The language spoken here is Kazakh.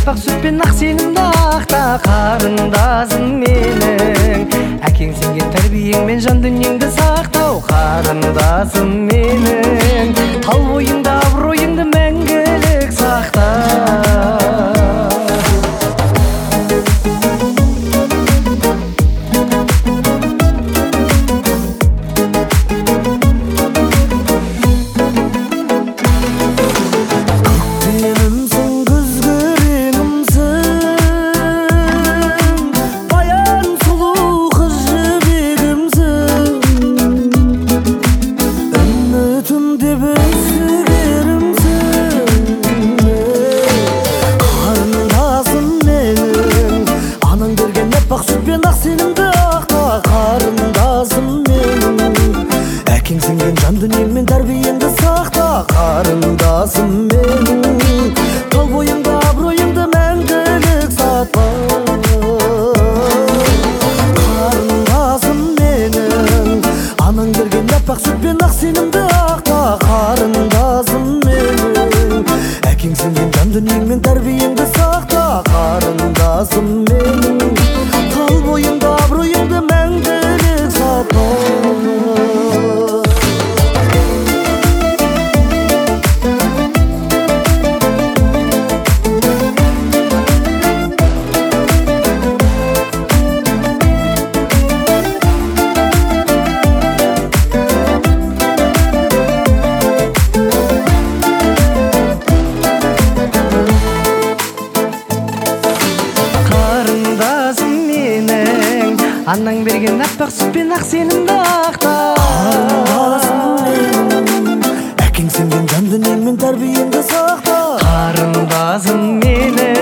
аппақ сүтпен ақ сенімді ақта қарындасым менің. Әкең сенген тәрбиеңмен жан дүниеңді сақтау қарындасым менің. Тал бойыңда абыройыңды мәңгілік сақта. Аппақ сүтпен ақ сенімді ақта қарындасым менің. Әкең сенген жан дүниеңмен тәрбиеңді сақта қарындасым менің. Тал бойыңда абыройыңды мәңгілік сатпа қарындасым менің. Анаң берген аппақ сүтпен ақ сенімді ақта қарындасым менің. Әкең сенген жан дүниеңмен тәрбиеңді сақта қарындасым менің. Тал бойыңда абыройыңды мәңгілік сатпа. Анаң берген аппақ сүтпен ақ сенімді ақта қарындасым менің. Әкең сенген жан дүниеңмен тәрбиеңді сақта қарындасым менің.